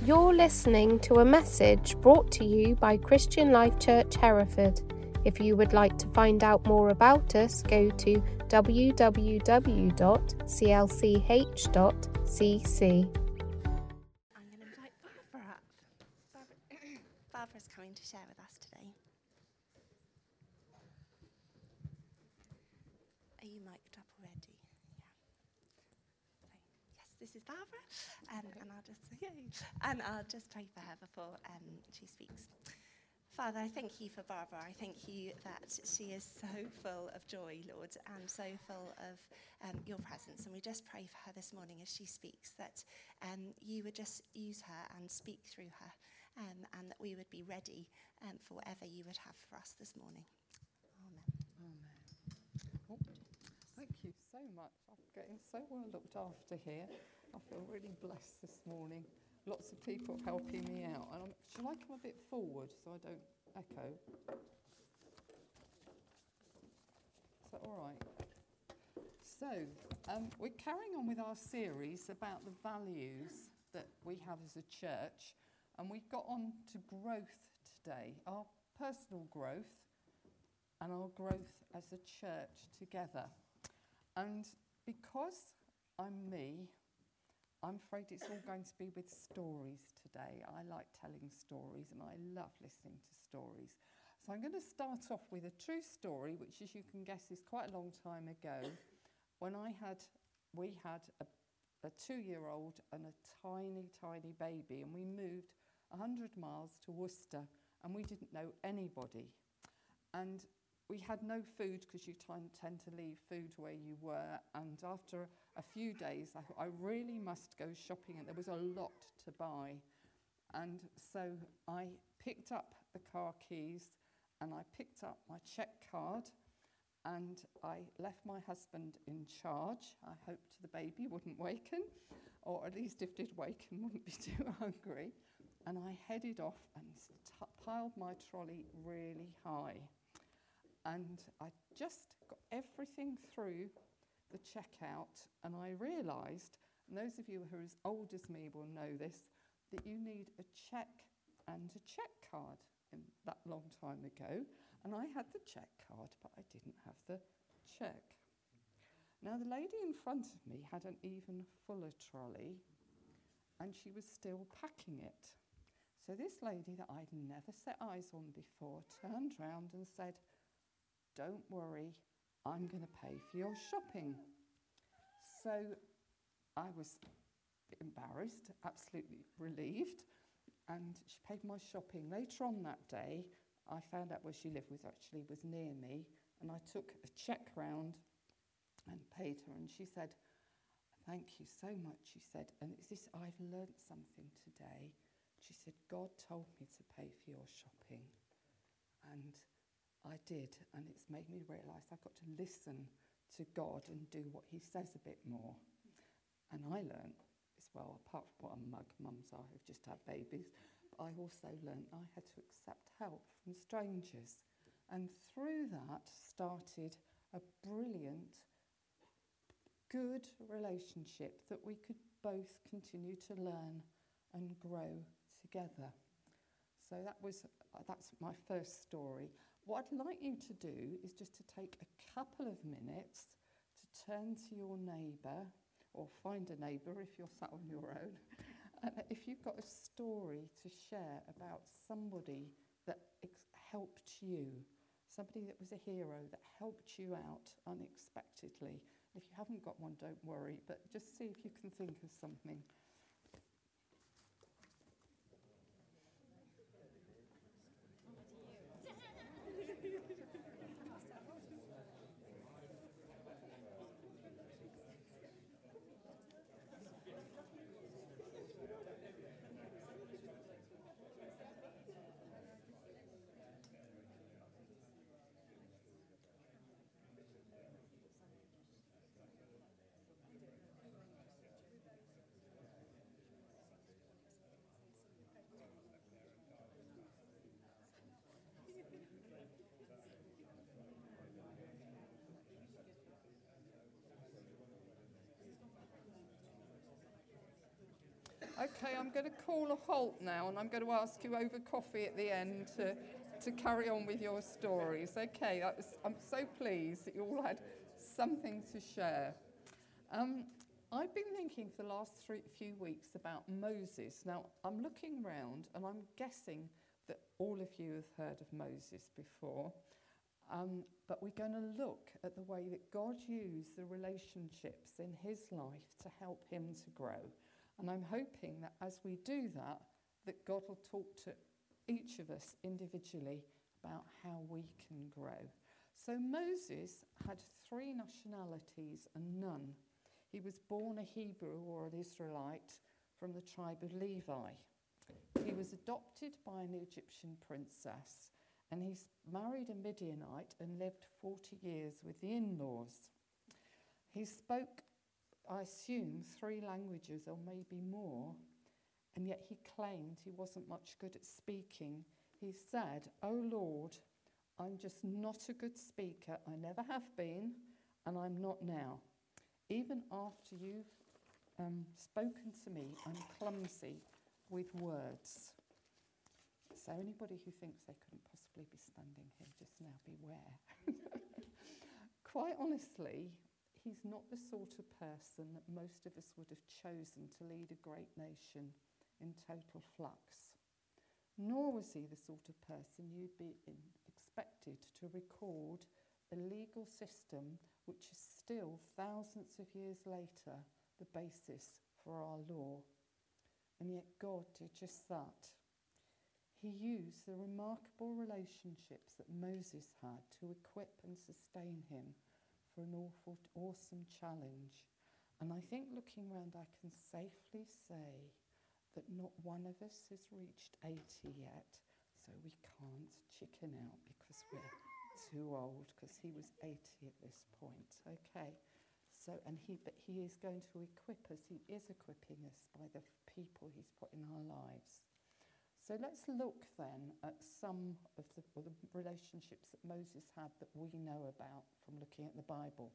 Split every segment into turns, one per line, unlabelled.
You're listening to a message brought to you by Christian Life Church Hereford. If you would like to find out more about us, go to www.clch.cc.
I'm going to invite Barbara up. Barbara's coming to share with us today. Are you mic'd up already? Yeah. Yes, this is Barbara, and I'll just pray for her before she speaks. Father, I thank you for Barbara. I thank you that she is so full of joy, Lord, and so full of your presence. And we just pray for her this morning as she speaks, that you would just use her and speak through her, and that we would be ready for whatever you would have for us this morning. Amen.
Amen. Oh, thank you so much. I'm getting so well looked after here. I feel really blessed this morning. Lots of people helping me out. And shall I come a bit forward so I don't echo? Is that all right? So, we're carrying on with our series about the values that we have as a church. And we've got on to growth today, our personal growth and our growth as a church together. And because I'm me, I'm afraid it's all going to be with stories today. I like telling stories and I love listening to stories. So I'm going to start off with a true story, which, as you can guess, is quite a long time ago, when we had a 2-year-old and a tiny, tiny baby, and we moved 100 miles to Worcester, and we didn't know anybody. And we had no food, because you tend to leave food where you were. And after a few days, I thought, I really must go shopping. And there was a lot to buy. And so I picked up the car keys and I picked up my check card. And I left my husband in charge. I hoped the baby wouldn't waken, or at least if did waken, wouldn't be too hungry. And I headed off and piled my trolley really high. And I just got everything through the checkout, and I realised, and those of you who are as old as me will know this, that you need a cheque and a cheque card in that long time ago. And I had the cheque card, but I didn't have the cheque. Now, the lady in front of me had an even fuller trolley, and she was still packing it. So this lady that I'd never set eyes on before turned round and said, "Don't worry, I'm going to pay for your shopping." So I was embarrassed, absolutely relieved, and she paid my shopping. Later on that day, I found out where she lived was near me, and I took a cheque round and paid her, and she said, "Thank you so much," she said, "and it's this, I've learnt something today." She said, "God told me to pay for your shopping." And I did, and it's made me realise I've got to listen to God and do what he says a bit more. And I learned as well, apart from what a mug mums are who've just had babies, but I also learned I had to accept help from strangers. And through that started a brilliant, good relationship that we could both continue to learn and grow together. So that's my first story. What I'd like you to do is just to take a couple of minutes to turn to your neighbour, or find a neighbour if you're sat on your own. And if you've got a story to share about somebody that helped you, somebody that was a hero, that helped you out unexpectedly. If you haven't got one, don't worry, but just see if you can think of something. Okay, I'm going to call a halt now, and I'm going to ask you over coffee at the end to carry on with your stories. Okay, I'm so pleased that you all had something to share. I've been thinking for the last few weeks about Moses. Now, I'm looking round, and I'm guessing that all of you have heard of Moses before. But we're going to look at the way that God used the relationships in his life to help him to grow. And I'm hoping that as we do that, that God will talk to each of us individually about how we can grow. So Moses had 3 nationalities and none. He was born a Hebrew or an Israelite from the tribe of Levi. He was adopted by an Egyptian princess, and he married a Midianite and lived 40 years with the in-laws. He spoke, I assume, 3 languages or maybe more, and yet he claimed he wasn't much good at speaking. He said, "Oh Lord, I'm just not a good speaker. I never have been, and I'm not now. Even after you've spoken to me, I'm clumsy with words." So anybody who thinks they couldn't possibly be standing here, just now beware. Quite honestly, he's not the sort of person that most of us would have chosen to lead a great nation in total flux. Nor was he the sort of person you'd be expected to record a legal system which is still, thousands of years later, the basis for our law. And yet God did just that. He used the remarkable relationships that Moses had to equip and sustain him for an awesome challenge. And I think looking around, I can safely say that not one of us has reached 80 yet, so we can't chicken out because we're too old, because he was 80 at this point. Okay, so but he is going to equip us. He is equipping us by the people he's put in our lives. So let's look then at some of the relationships that Moses had that we know about from looking at the Bible.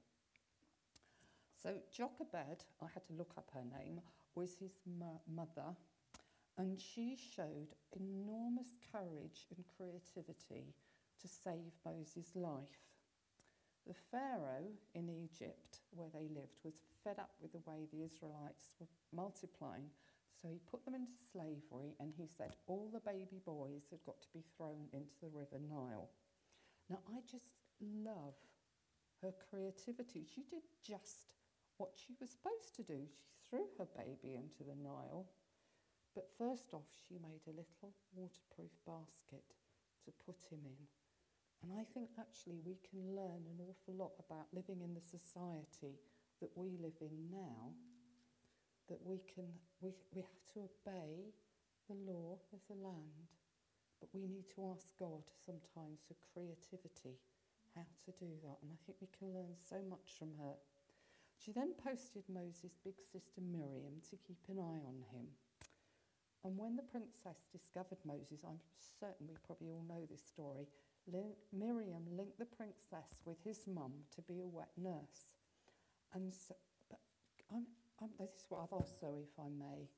So Jochebed, I had to look up her name, was his mother, and she showed enormous courage and creativity to save Moses' life. The Pharaoh in Egypt, where they lived, was fed up with the way the Israelites were multiplying. So he put them into slavery, and he said all the baby boys had got to be thrown into the River Nile. Now, I just love her creativity. She did just what she was supposed to do. She threw her baby into the Nile, but first off, she made a little waterproof basket to put him in. And I think actually we can learn an awful lot about living in the society that we live in now, that we have to obey the law of the land, but we need to ask God sometimes for creativity, how to do that. And I think we can learn so much from her. She then posted Moses' big sister Miriam to keep an eye on him. And when the princess discovered Moses, I'm certain we probably all know this story, Miriam linked the princess with his mum to be a wet nurse. And so, but this is what I've asked Zoe, if I may.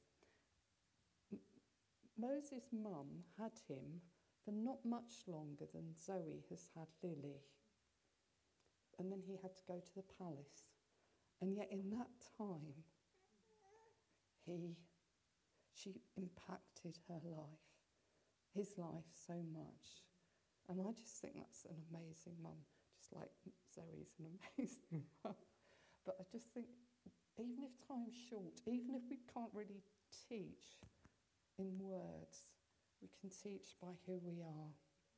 Moses' mum had him for not much longer than Zoe has had Lily. And then he had to go to the palace. And yet in that time, she impacted her life, his life so much. And I just think that's an amazing mum, just like Zoe's an amazing mum. But I just think, even if time's short, even if we can't really teach in words, we can teach by who we are.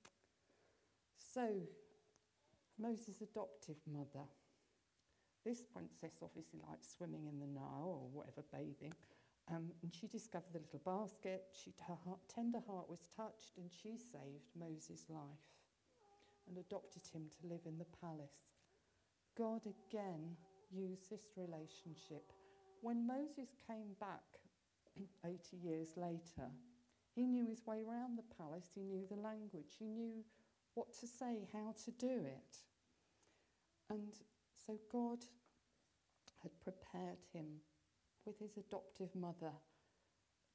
So, Moses' adoptive mother. This princess obviously liked swimming in the Nile or whatever, bathing. And she discovered the little basket. Her tender heart was touched, and she saved Moses' life and adopted him to live in the palace. God again used this relationship. When Moses came back 80 years later, he knew his way around the palace. He knew the language. He knew what to say, how to do it. And so God had prepared him with his adoptive mother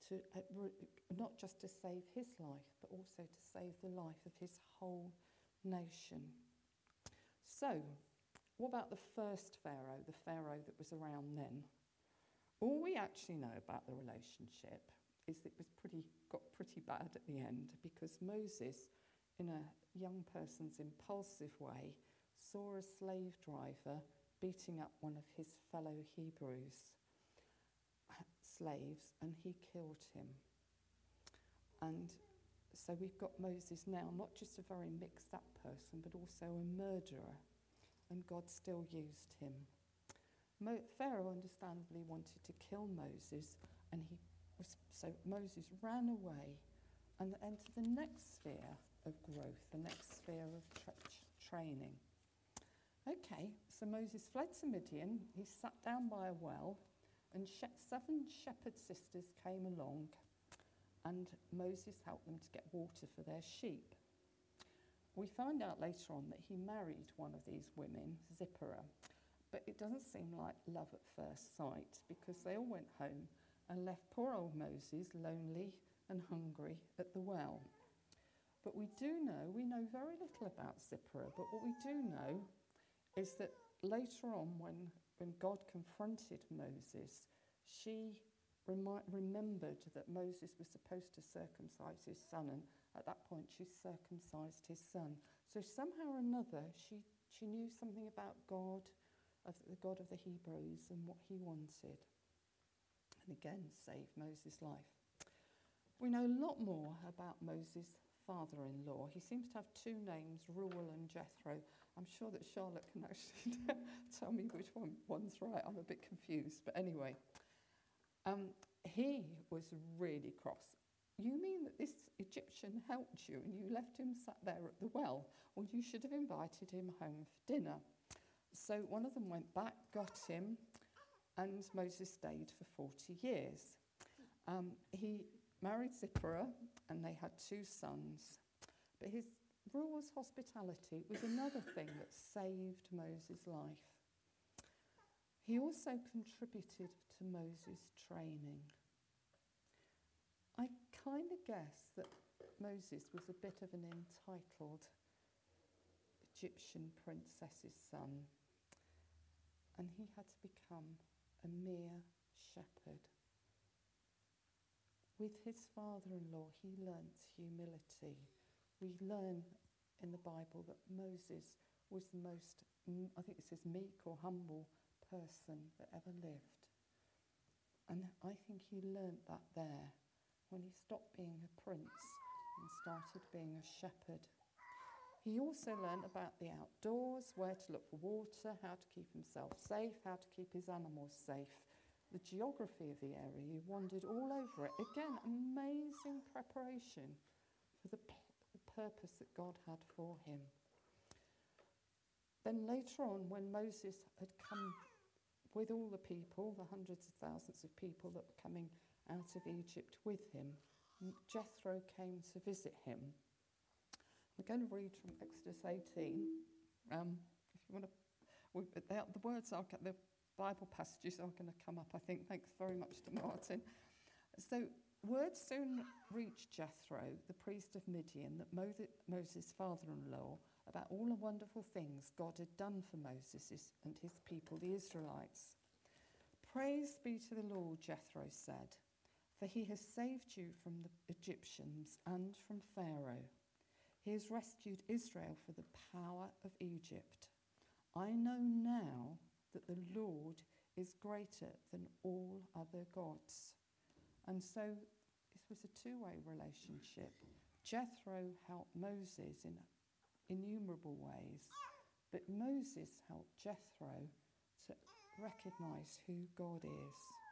to not just to save his life, but also to save the life of his whole nation. So, what about the first Pharaoh, the Pharaoh that was around then? All we actually know about the relationship is that it got pretty bad at the end, because Moses, in a young person's impulsive way, saw a slave driver beating up one of his fellow Hebrews slaves, and he killed him. And so we've got Moses now, not just a very mixed up person, but also a murderer, and God still used him. Pharaoh understandably wanted to kill Moses, and so Moses ran away and entered the next sphere of growth, the next sphere of training. Okay, so Moses fled to Midian. He sat down by a well, and 7 shepherd sisters came along, and Moses helped them to get water for their sheep. We find out later on that he married one of these women, Zipporah, but it doesn't seem like love at first sight, because they all went home and left poor old Moses lonely and hungry at the well. But we know very little about Zipporah, but what we do know is that later on, when God confronted Moses, she remembered that Moses was supposed to circumcise his son, and at that point she circumcised his son. So somehow or another she knew something about God, the God of the Hebrews, and what he wanted. And again, saved Moses' life. We know a lot more about Moses' father-in-law. He seems to have 2 names, Reuel and Jethro. I'm sure that Charlotte can actually tell me which one's right. I'm a bit confused. But anyway, he was really cross. You mean that this Egyptian helped you and you left him sat there at the well? Well, you should have invited him home for dinner. So one of them went back, got him, and Moses stayed for 40 years. He married Zipporah, and they had 2 sons. But Reuel's hospitality was another thing that saved Moses' life. He also contributed to Moses' training. I kind of guess that Moses was a bit of an entitled Egyptian princess's son, and he had to become a mere shepherd. With his father-in-law, he learnt humility. We learn in the Bible that Moses was the most, I think it says meek or humble person that ever lived. And I think he learnt that there when he stopped being a prince and started being a shepherd. He also learnt about the outdoors, where to look for water, how to keep himself safe, how to keep his animals safe. The geography of the area, he wandered all over it. Again, amazing preparation for the purpose that God had for him. Then later on, when Moses had come with all the people, the hundreds of thousands of people that were coming out of Egypt with him, Jethro came to visit him. We're going to read from Exodus 18. If you want to, the words are the Bible passages are going to come up, I think. Thanks very much to Martin. So, word soon reached Jethro, the priest of Midian, that Moses' father-in-law, about all the wonderful things God had done for Moses and his people, the Israelites. Praise be to the Lord, Jethro said, for he has saved you from the Egyptians and from Pharaoh. He has rescued Israel from the power of Egypt. I know now that the Lord is greater than all other gods. And so this was a 2-way relationship. Jethro helped Moses in innumerable ways, but Moses helped Jethro to recognise who God is.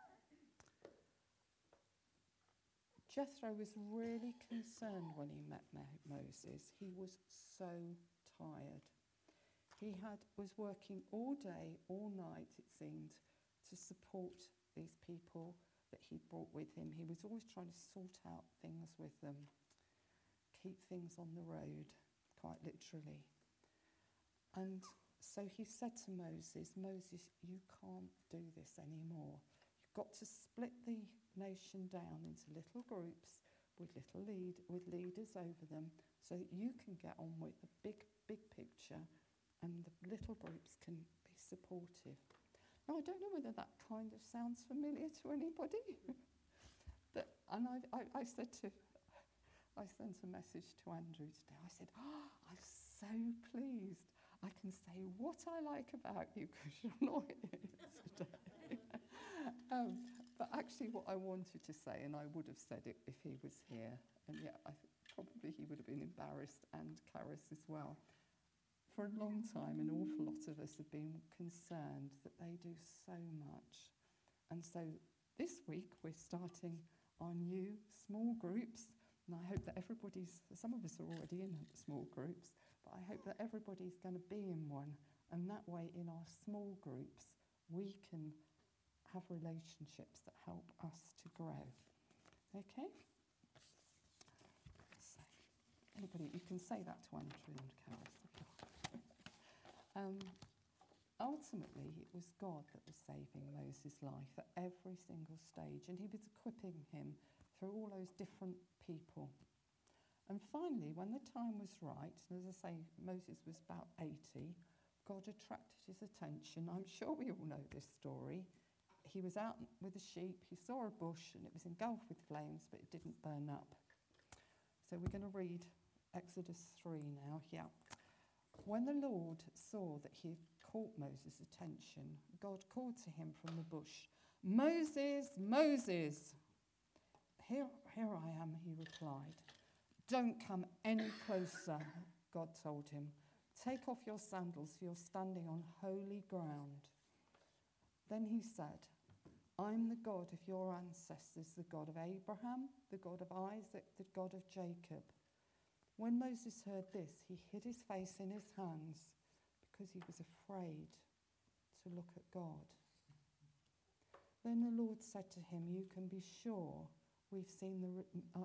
Jethro was really concerned when he met Moses. He was so tired. He was working all day, all night, it seemed, to support these people that he'd brought with him. He was always trying to sort out things with them, keep things on the road, quite literally. And so he said to Moses, Moses, you can't do this anymore. You've got to split the nation down into little groups with leaders over them, so that you can get on with the big picture and the little groups can be supportive. Now, I don't know whether that kind of sounds familiar to anybody, but I sent a message to Andrew today. I said, I'm so pleased I can say what I like about you because you're not here today. But actually what I wanted to say, and I would have said it if he was here, and yet probably he would have been embarrassed, and Caris as well. For a long time, an awful lot of us have been concerned that they do so much. And so this week we're starting our new small groups, and I hope that some of us are already in small groups, but I hope that everybody's going to be in one, and that way in our small groups we can have relationships that help us to grow. Okay? So, anybody, you can say that to Andrew and Caris. Ultimately, it was God that was saving Moses' life at every single stage, and he was equipping him through all those different people. And finally, when the time was right, and as I say, Moses was about 80, God attracted his attention. I'm sure we all know this story. He was out with the sheep, he saw a bush, and it was engulfed with flames, but it didn't burn up. So we're going to read Exodus 3 now. Yeah. When the Lord saw that he had caught Moses' attention, God called to him from the bush, "Moses, Moses!" Here I am, he replied. "Don't come any closer," God told him. "Take off your sandals, for you're standing on holy ground." Then he said, "I'm the God of your ancestors, the God of Abraham, the God of Isaac, the God of Jacob." When Moses heard this, he hid his face in his hands because he was afraid to look at God. Then the Lord said to him, "You can be sure I've seen the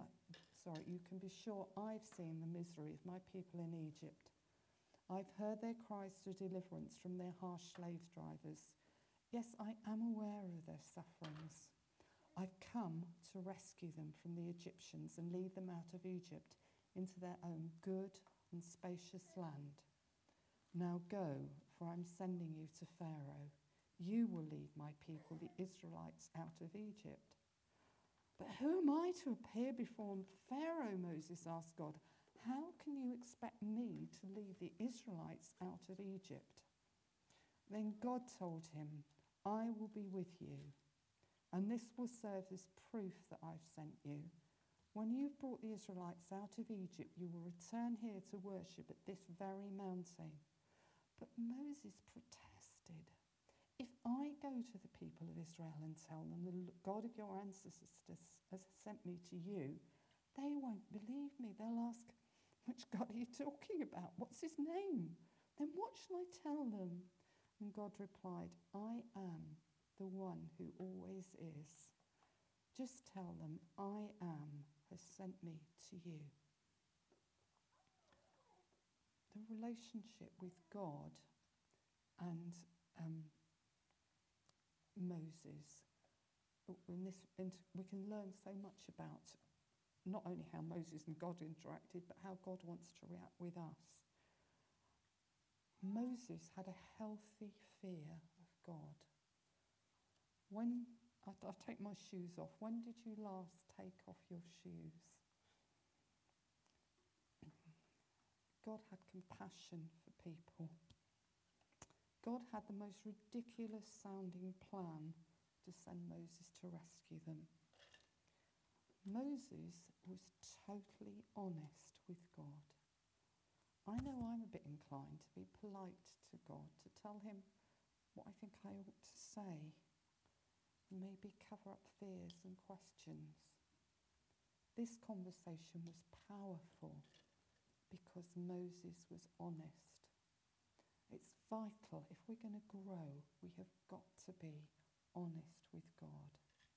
misery of my people in Egypt. I've heard their cries for deliverance from their harsh slave drivers. Yes, I am aware of their sufferings. I've come to rescue them from the Egyptians and lead them out of Egypt into their own good and spacious land. Now go, for I'm sending you to Pharaoh. You will lead my people, the Israelites, out of Egypt." "But who am I to appear before Pharaoh?" Moses asked God. "How can you expect me to lead the Israelites out of Egypt?" Then God told him, "I will be with you, and this will serve as proof that I've sent you. When you've brought the Israelites out of Egypt, you will return here to worship at this very mountain." But Moses protested. "If I go to the people of Israel and tell them the God of your ancestors has sent me to you, they won't believe me. They'll ask, 'Which God are you talking about? What's his name? Then what shall I tell them?' And God replied, 'I am the one who always is. Just tell them, I am has sent me to you.'" The relationship with God and Moses, we can learn so much about not only how Moses and God interacted, but how God wants to react with us. Moses had a healthy fear of God. I'll take my shoes off. When did you last take off your shoes? God had compassion for people. God had the most ridiculous sounding plan to send Moses to rescue them. Moses was totally honest with God. I know I'm a bit inclined to be polite to God, to tell him what I think I ought to say, and maybe cover up fears and questions. This conversation was powerful because Moses was honest. It's vital. If we're going to grow, we have got to be honest with God.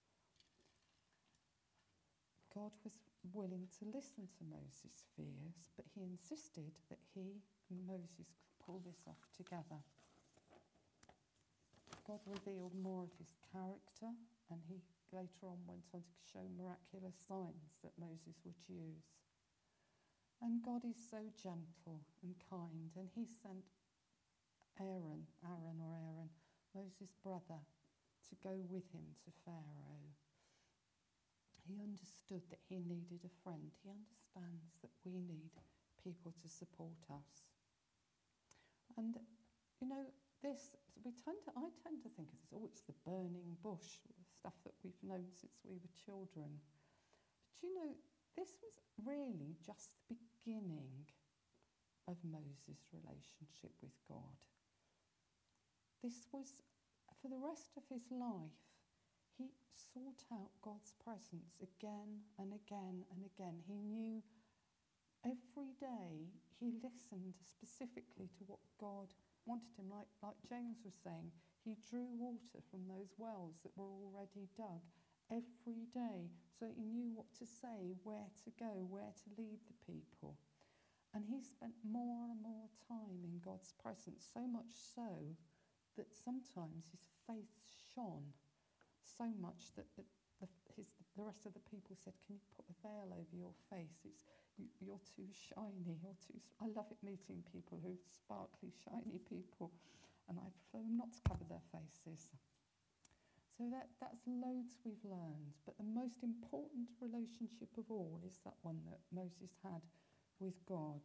God was willing to listen to Moses' fears, but he insisted that he and Moses could pull this off together. God revealed more of his character, and later on went on to show miraculous signs that Moses would use. And God is so gentle and kind, and he sent Aaron, Moses' brother, to go with him to Pharaoh. He understood that he needed a friend. He understands that we need people to support us. And, you know, I tend to think of this, it's the burning bush, stuff that we've known since we were children. But, you know, this was really just the beginning of Moses' relationship with God. This was, for the rest of his life, he sought out God's presence again and again and again. He knew every day he listened specifically to what God wanted him. Like James was saying, he drew water from those wells that were already dug every day, so he knew what to say, where to go, where to lead the people. And he spent more and more time in God's presence, so much so that sometimes his face shone so much that the rest of the people said, "Can you put a veil over your face? You're too shiny. I love it meeting people who are sparkly, shiny people, and I prefer them not to cover their faces." So that's loads we've learned, but the most important relationship of all is that one that Moses had with God.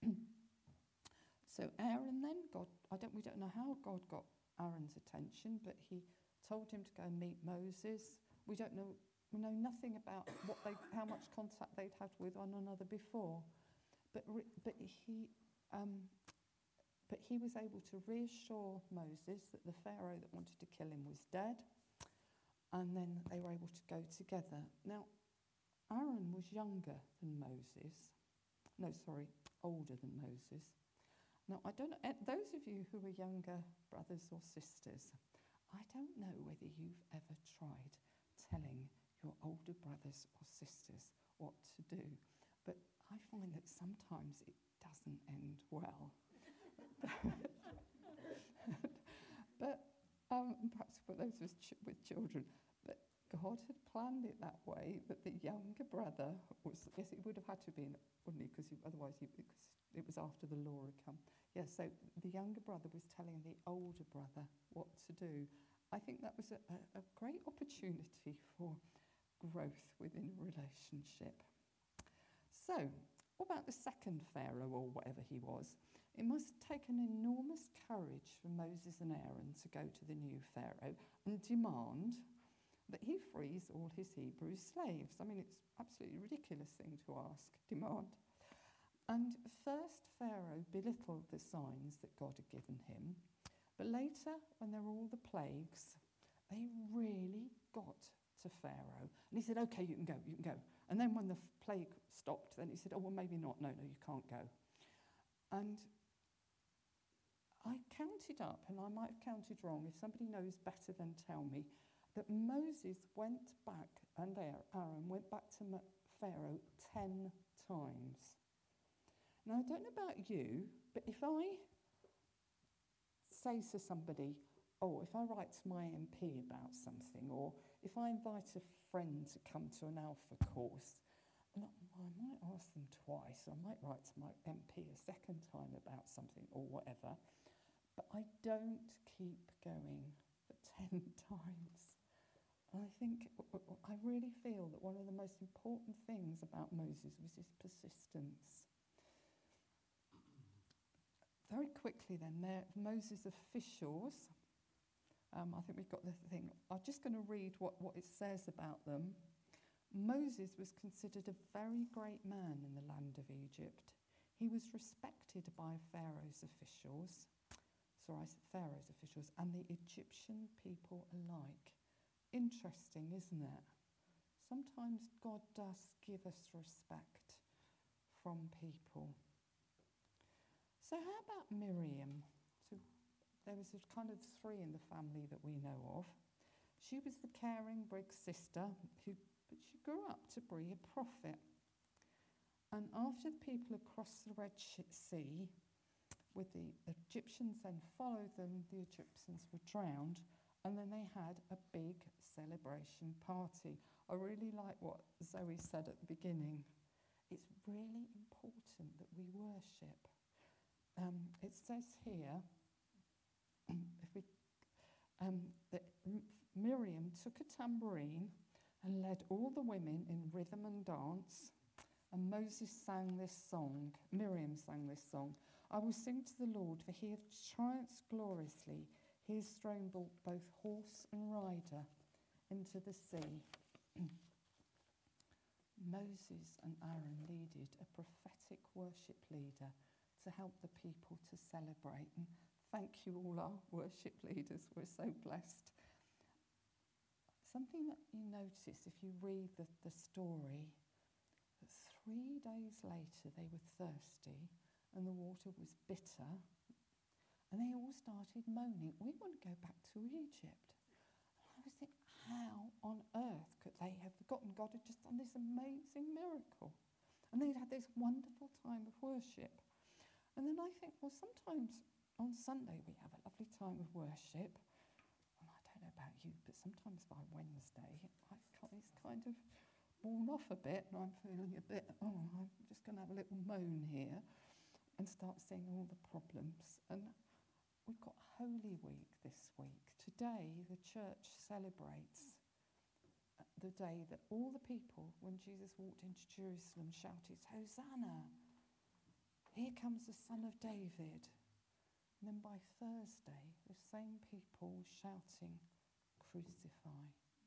So Aaron then, we don't know how God got Aaron's attention, but he told him to go and meet Moses. We know nothing about how much contact they'd had with one another before, but he was able to reassure Moses that the Pharaoh that wanted to kill him was dead, and then they were able to go together. Now, Aaron was older than Moses. Now, I don't know, those of you who are younger brothers or sisters, I don't know whether you've ever tried telling your older brothers or sisters what to do, but I find that sometimes it doesn't end well. But perhaps for those of us with children, but God had planned it that way, that the younger brother was, yes, it would have had to be, wouldn't he, because otherwise it was after the law had come. Yes, so the younger brother was telling the older brother what to do. I think that was a great opportunity for growth within a relationship. So, what about the second Pharaoh, or whatever he was? It must have taken enormous courage for Moses and Aaron to go to the new Pharaoh and demand that he frees all his Hebrew slaves. I mean, it's absolutely ridiculous thing to demand. And first, Pharaoh belittled the signs that God had given him. But later, when there were all the plagues, they really got to Pharaoh. And he said, "Okay, you can go. And then when the plague stopped, then he said, "Oh, well, maybe not. No, you can't go." And I counted up, and I might have counted wrong. If somebody knows better, then tell me, that Moses went back, and Aaron went back to Pharaoh 10 times. Now, I don't know about you, but if I say to somebody, if I write to my MP about something, or if I invite a friend to come to an Alpha course, I might ask them twice, or I might write to my MP a second time about something or whatever, but I don't keep going for 10 times. And I really feel that one of the most important things about Moses was his persistence. Very quickly then, Moses' officials, I think we've got the thing. I'm just going to read what it says about them. Moses was considered a very great man in the land of Egypt. He was respected by Pharaoh's officials, and the Egyptian people alike. Interesting, isn't it? Sometimes God does give us respect from people. So how about Miriam? So there was kind of 3 in the family that we know of. She was the caring big sister, but she grew up to be a prophet. And after the people had crossed the Red Sea, with the Egyptians then followed them, the Egyptians were drowned, And then they had a big celebration party. I really like what Zoe said at the beginning. It's really important that we worship. It says here, that Miriam took a tambourine and led all the women in rhythm and dance. And Moses sang this song. Miriam sang this song. I will sing to the Lord, for he hath triumphed gloriously. He has thrown both horse and rider into the sea. Moses and Aaron needed a prophetic worship leader to help the people to celebrate. And thank you all our worship leaders. We're so blessed. Something that you notice if you read the story, that 3 days later they were thirsty and the water was bitter, and they all started moaning, we want to go back to Egypt. And I was thinking, how on earth could they have forgotten God had just done this amazing miracle? And they'd had this wonderful time of worship. And then I think, well, sometimes on Sunday we have a lovely time of worship. And I don't know about you, but sometimes by Wednesday it's kind of worn off a bit, and I'm feeling a bit, I'm just going to have a little moan here and start seeing all the problems. And we've got Holy Week this week. Today, the church celebrates the day that all the people, when Jesus walked into Jerusalem, shouted, Hosanna! Here comes the Son of David. And then by Thursday, the same people were shouting, Crucify.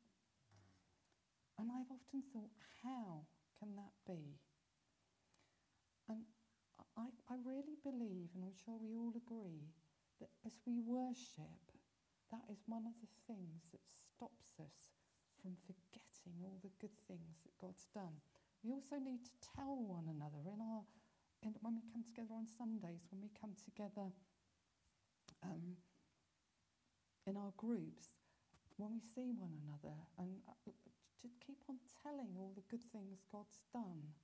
And I've often thought, how can that be? And I really believe, and I'm sure we all agree, that as we worship, that is one of the things that stops us from forgetting all the good things that God's done. We also need to tell one another when we come together on Sundays, when we come together in our groups, when we see one another, and to keep on telling all the good things God's done.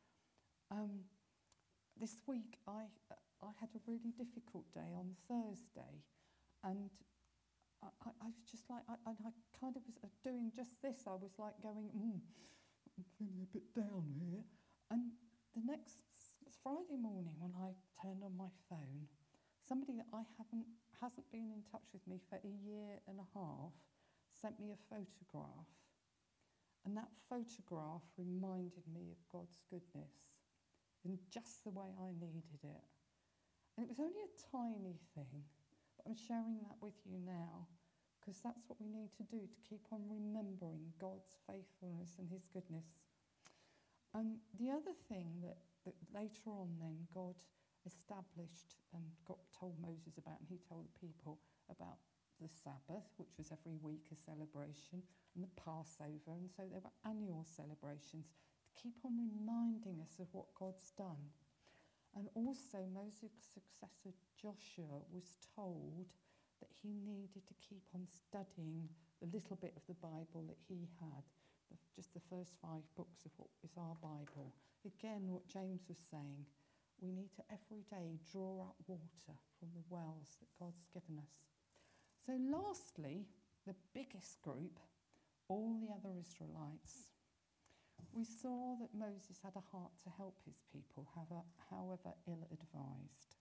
This week I had a really difficult day on Thursday, and I was just like, I kind of was doing just this. I was like going, I'm feeling a bit down here. And the next Friday morning when I turned on my phone, somebody that hasn't been in touch with me for a year and a half sent me a photograph. And that photograph reminded me of God's goodness in just the way I needed it. And it was only a tiny thing, but I'm sharing that with you now because that's what we need to do to keep on remembering God's faithfulness and his goodness. And the other thing that later on then God established and told Moses about, and he told the people about the Sabbath, which was every week a celebration, and the Passover, and so there were annual celebrations to keep on reminding us of what God's done. And also Moses' successor Joshua was told that he needed to keep on studying the little bit of the Bible that he had, just the first 5 books of what is our Bible. Again, what James was saying, we need to every day draw up water from the wells that God's given us. So lastly, the biggest group, all the other Israelites. We saw that Moses had a heart to help his people, however ill-advised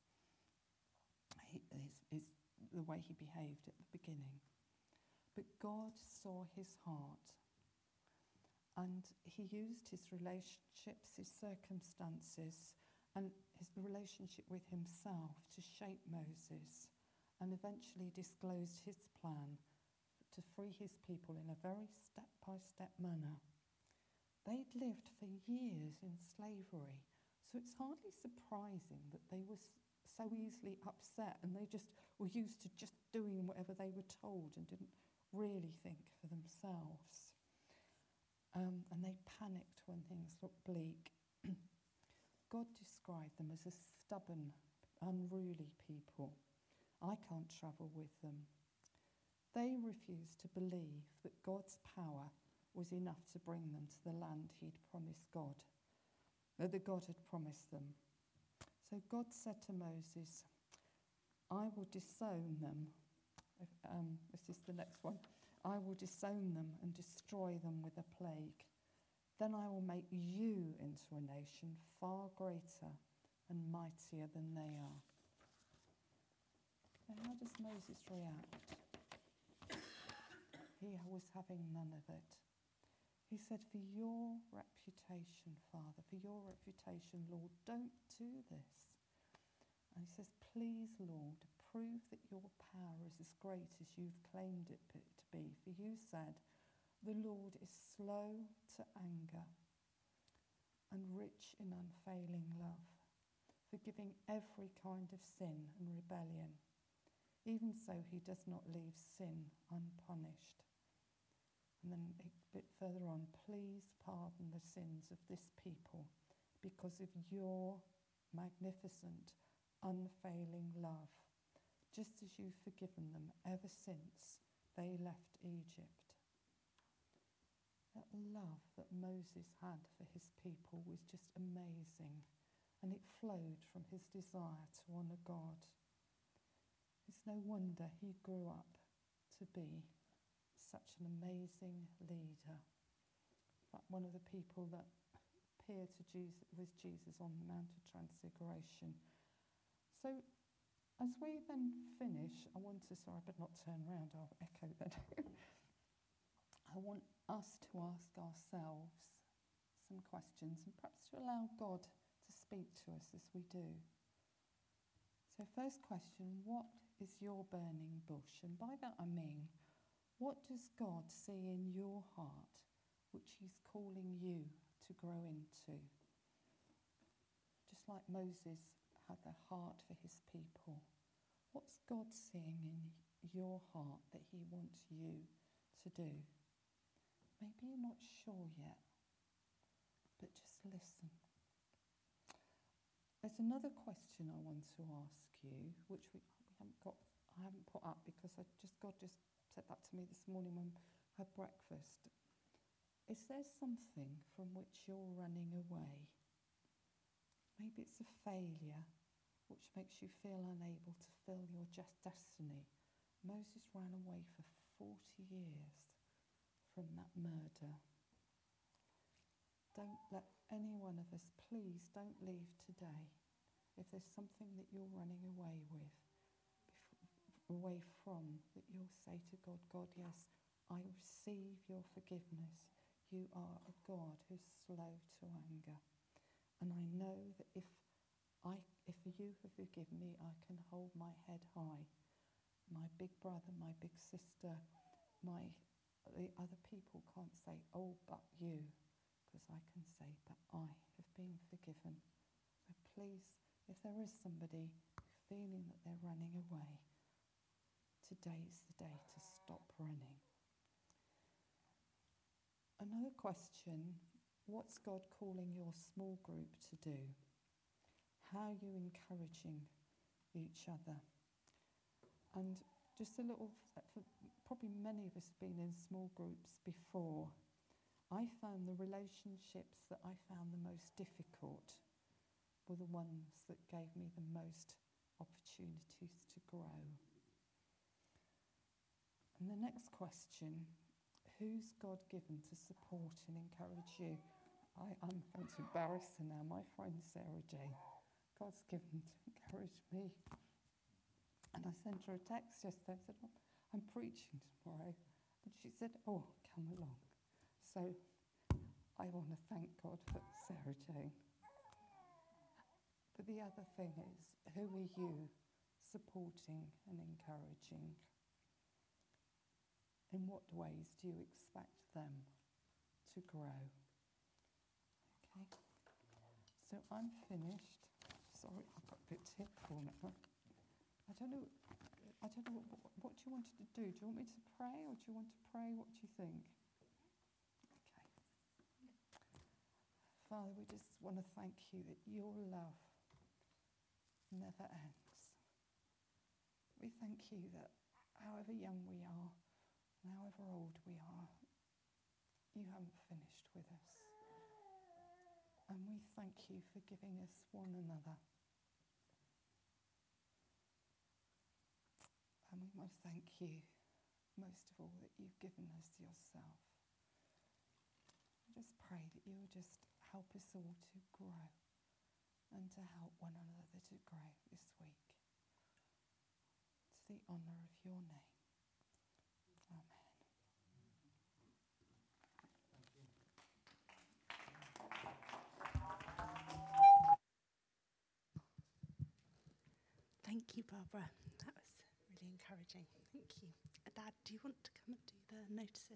the way he behaved at the beginning. But God saw his heart, and he used his relationships, his circumstances, and his relationship with himself to shape Moses, and eventually disclosed his plan to free his people in a very step-by-step manner. They'd lived for years in slavery, so it's hardly surprising that they were so easily upset, and they just were used to just doing whatever they were told and didn't really think for themselves. And they panicked when things looked bleak. God described them as a stubborn, unruly people. I can't travel with them. They refused to believe that God's power was enough to bring them to the land he'd promised that God had promised them. So God said to Moses, I will disown them This is the next one. I will disown them and destroy them with a plague. Then I will make you into a nation far greater and mightier than they are. Now, how does Moses react? He was having none of it. He said, for your reputation, Father, for your reputation, Lord, don't do this. And he says, please, Lord, prove that your power is as great as you've claimed it to be. For you said, the Lord is slow to anger and rich in unfailing love, forgiving every kind of sin and rebellion. Even so, he does not leave sin unpunished. And then a bit further on, please pardon the sins of this people because of your magnificent, unfailing love, just as you've forgiven them ever since they left Egypt. That love that Moses had for his people was just amazing, and it flowed from his desire to honour God. It's no wonder he grew up to be such an amazing leader. In fact, one of the people that appeared to Jesus was Jesus on the Mount of Transfiguration. So as we then finish, I want to, sorry, I better not turn around, I'll echo that. I want us to ask ourselves some questions and perhaps to allow God to speak to us as we do. So first question, what is your burning bush? And by that I mean, what does God see in your heart which he's calling you to grow into? Just like Moses had a heart for his people, what's God seeing in your heart that he wants you to do? Maybe you're not sure yet, but just listen. There's another question I want to ask you, which I haven't put up because God just said that to me this morning when I had breakfast. Is there something from which you're running away? Maybe it's a failure which makes you feel unable to fulfill your destiny. Moses ran away for 40 years from that murder. Don't let any one of us, please don't leave today. If there's something that you're running away from, that you'll say to God, God, yes, I receive your forgiveness. You are a God who's slow to anger. And I know that if you have forgiven me, I can hold my head high. My big brother, my big sister, the other people can't say, oh, but you, because I can say, but I have been forgiven. So please, if there is somebody feeling that they're running away, today's the day to stop running. Another question, what's God calling your small group to do? How are you encouraging each other? And just a little, probably many of us have been in small groups before. I found the relationships that I found the most difficult were the ones that gave me the most opportunities to grow. And the next question, who's God given to support and encourage you? I'm going to embarrass her now, my friend Sarah Jane. God's given to encourage me. And I sent her a text yesterday and said, oh, I'm preaching tomorrow. And she said, oh, come along. So I want to thank God for Sarah Jane. But the other thing is, who are you supporting and encouraging? In what ways do you expect them to grow? Okay. So I'm finished. Sorry, I've got a bit tearful now. I don't know what you wanted to do. Do you want me to pray or do you want to pray? What do you think? Okay. Father, we just want to thank you that your love never ends. We thank you that however young we are and however old we are, you haven't finished with us. And we thank you for giving us one another. And we want to thank you, most of all, that you've given us yourself. I just pray that you will just help us all to grow and to help one another to grow this week. To the honour of your name. Amen.
Thank you, Barbara. That was really encouraging. Thank you. Dad, do you want to come and do the notices?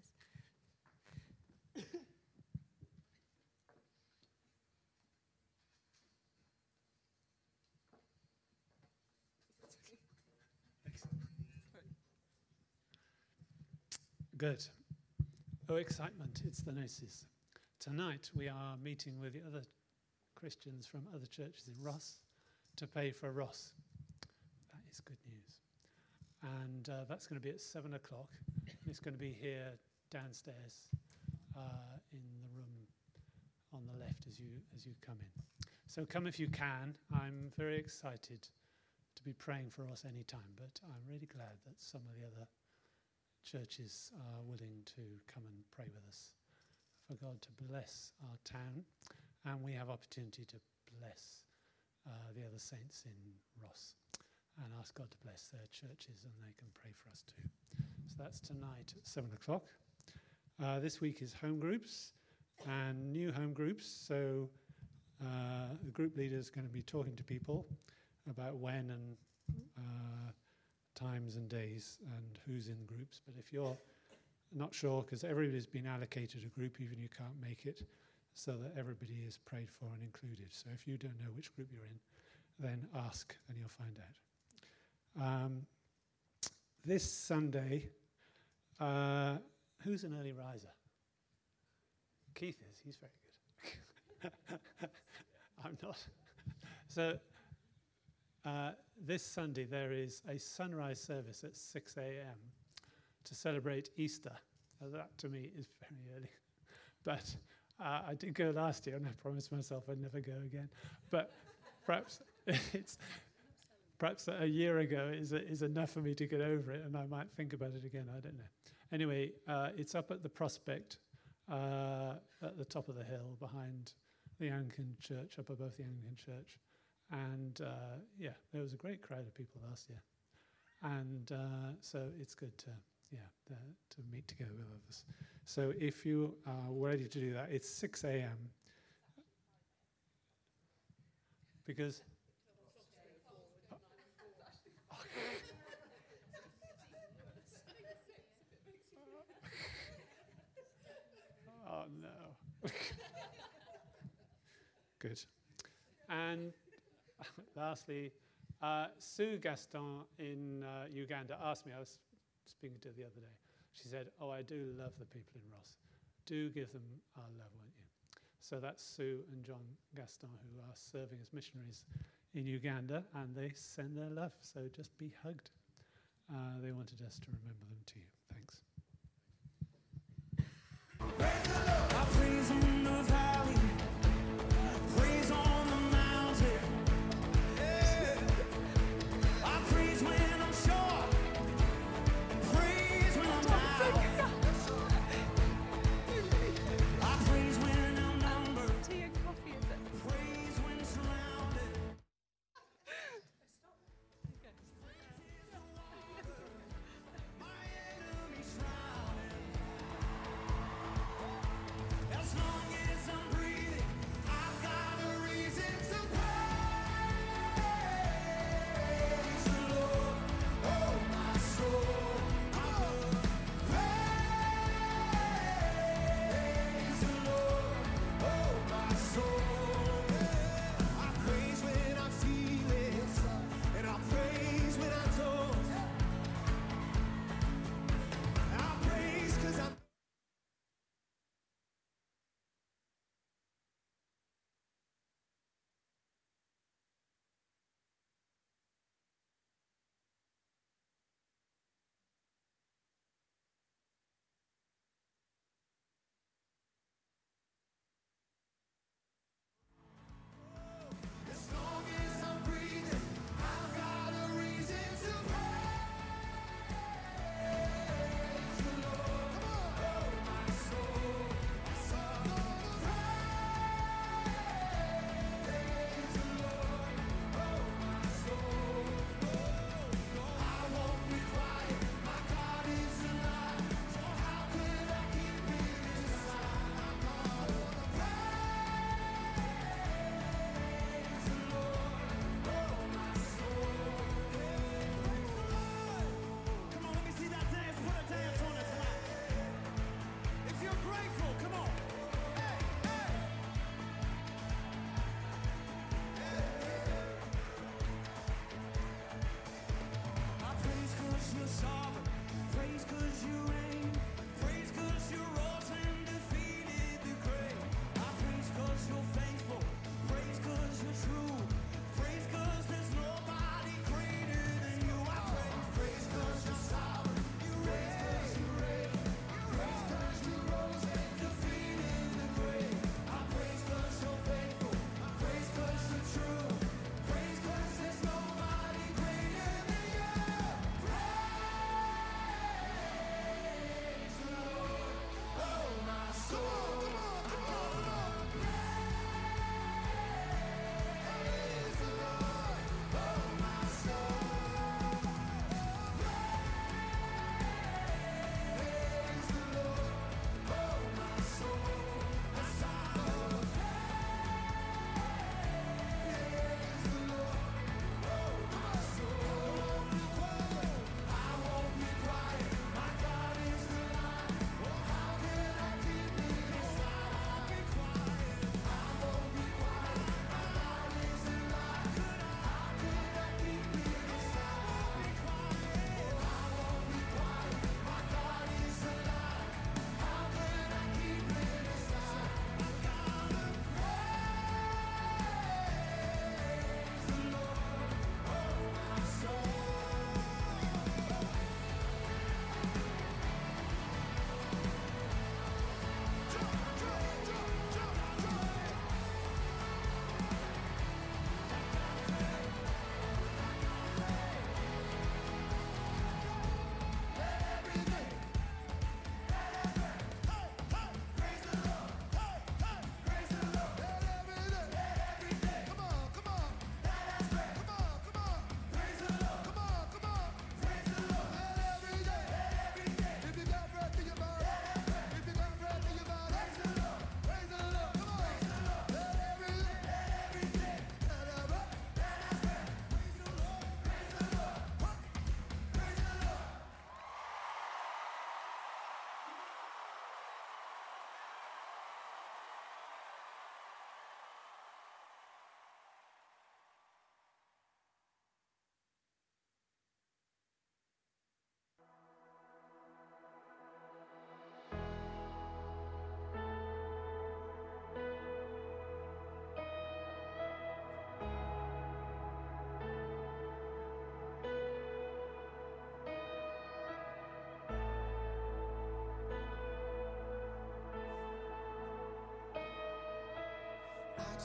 Good. Oh, excitement. It's the notices. Tonight we are meeting with the other Christians from other churches in Ross to pay for Ross. That is good news. And that's going to be at 7 o'clock. It's going to be here downstairs in the room on the left as you come in. So come if you can. I'm very excited to be praying for us anytime, but I'm really glad that some of the other churches are willing to come and pray with us for God to bless our town, and we have opportunity to bless the other saints in Ross and ask God to bless their churches, and they can pray for us too. So that's tonight at 7 o'clock. This week is home groups and new home groups, so the group leader is going to be talking to people about when and times and days and who's in groups. But if you're not sure, because everybody's been allocated a group, even you can't make it, so that everybody is prayed for and included. So if you don't know which group you're in, then ask and you'll find out. This Sunday, who's an early riser? Keith is. He's very good. I'm not. So this Sunday there is a sunrise service at 6 a.m. to celebrate Easter. Now that to me is very early. But I did go last year and I promised myself I'd never go again. But perhaps perhaps a year ago is enough for me to get over it, and I might think about it again. I don't know. Anyway, it's up at the Prospect at the top of the hill behind the Anglican Church, up above the Anglican Church. And there was a great crowd of people last year. And so it's good to meet together with others. So if you are ready to do that, it's 6 a.m. Because... Oh, no. Good. And lastly, Sue Gaston in Uganda asked me, I was speaking to her the other day, she said, oh, I do love the people in Ross. Do give them our love, won't you? So that's Sue and John Gaston, who are serving as missionaries in Uganda, and they send their love, so just be hugged. They wanted us to remember them to you. Thanks.
Praise in the valley, praise on the mountain. Yeah. I praise when I'm short, praise when I'm down. I praise when I'm numbered,
Tea and coffee, is it?
praise when surrounded. My enemies surrounded. As long as I'm breathing.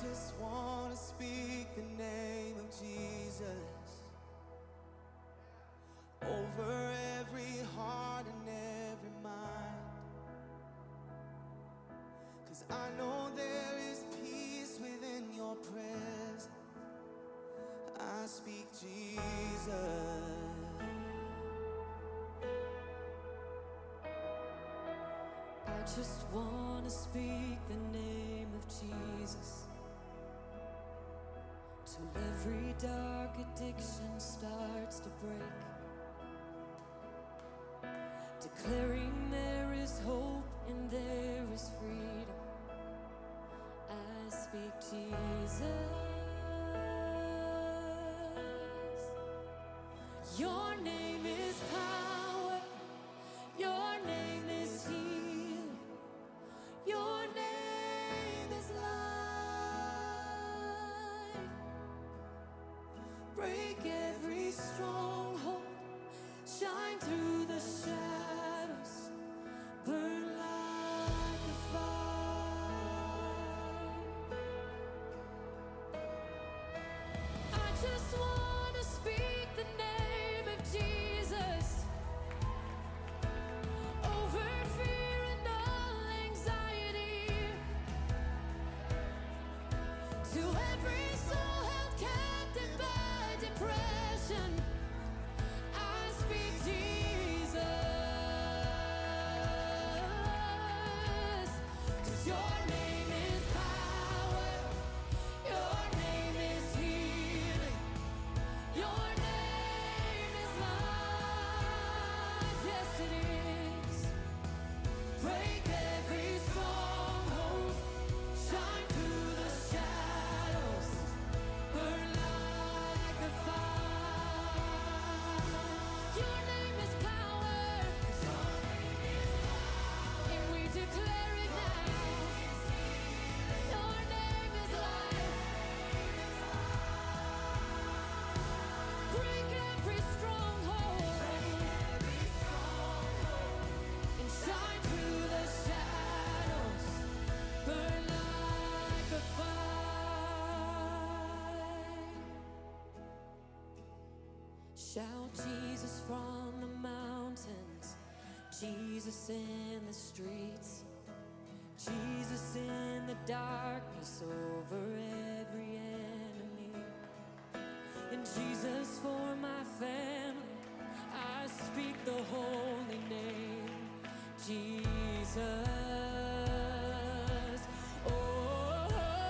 just want to speak the name of Jesus over every heart and every mind. 'Cause I know there is peace within your presence. I speak Jesus.
I just want to speak the name of Jesus till every dark addiction starts to break, declaring there is hope and there is freedom. I speak Jesus. Your name is power. Your name is healing. Your name is life. Break every stronghold. Shine through the shadows. Burn like a fire. I just want to speak the name of Jesus over fear and all anxiety, to every soul held captive by depression. I speak Jesus, 'cause your name is power, your name is healing, your name is life. Yes, it is. Break every stronghold, shine through the shadows, burn like a fire. Your name is power, and we declare it now. Your name is life. Break every stronghold and shine through the shadows, burn like a fire. Shout Jesus from the mountains, Jesus in the streets, Jesus in the darkness over every enemy. And Jesus for my family, I speak the holy name, Jesus. Oh,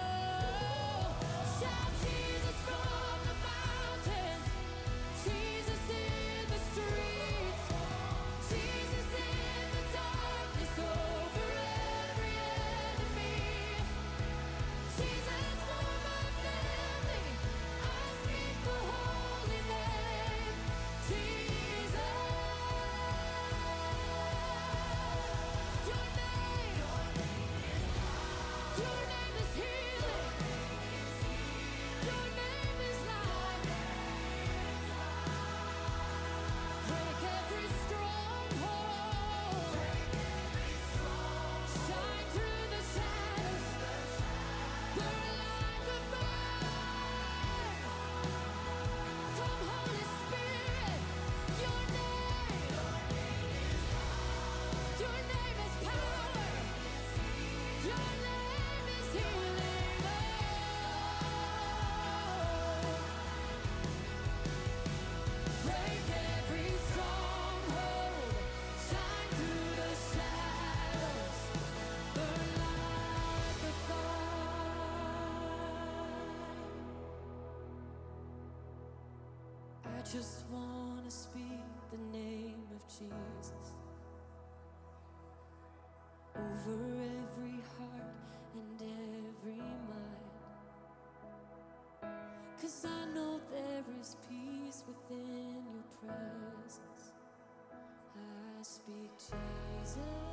shout Jesus from the mountains, Jesus in the streets, Jesus in the darkness over every enemy. Jesus for my family, I speak the holy name, Jesus. Your name is healing. Your name is life. Break every stronghold. Shine through the shadows. Burn like a fire. Come, Holy Spirit. Your name is power. Your name is healing. Break every stronghold. Shine through the shadows. Burn like a fire. I just want to speak the name of Jesus over every heart and every mind. 'Cause I know there is peace within your presence. I speak Jesus.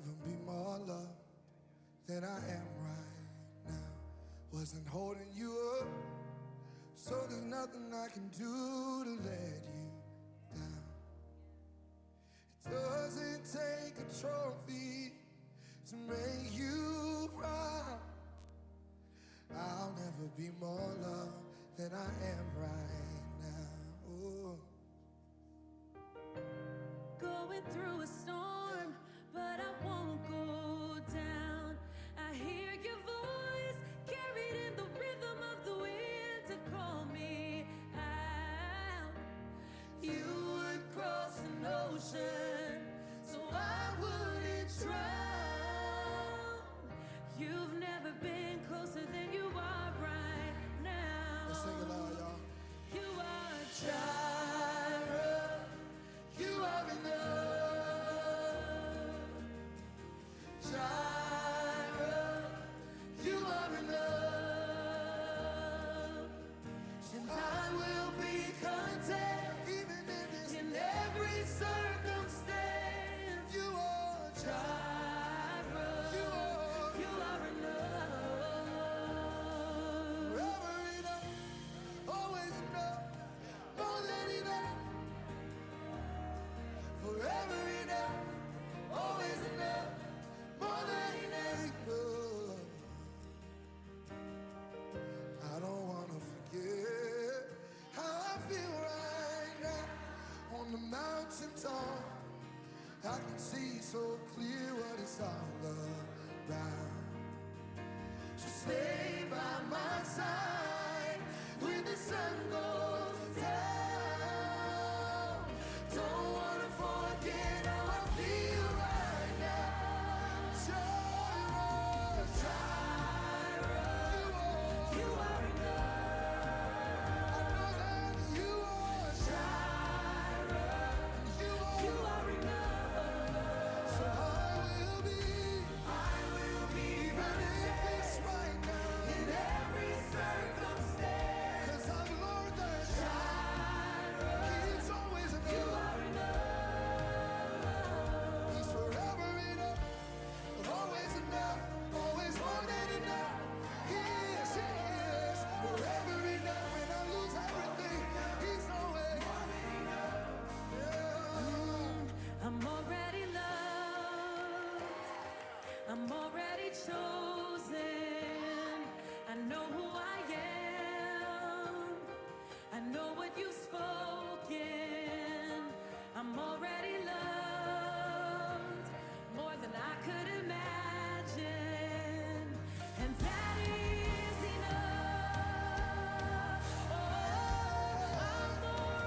never be more loved than I am right now. Wasn't holding you up, so there's nothing I can do to let you down. It doesn't take a trophy to make you proud. I'll never be more loved than I am right now. Oh.
Going through a storm, but I won't go down. I hear your voice carried in the rhythm of the wind to call me out. You would cross an ocean so I wouldn't drown. You've never been closer than you are right now.
Let's sing it loud, y'all.
You are Jireh. You are enough. Jireh. You are enough. And I will be content
Even in this,
in every circumstance.
you are
Jireh.
You
You are enough.
forever enough, always enough, more than enough. Forever enough, always enough, more than enough. I don't wanna forget how I feel right now on the mountaintop. I can see so clear what it's all about. So stay by my side when the sun goes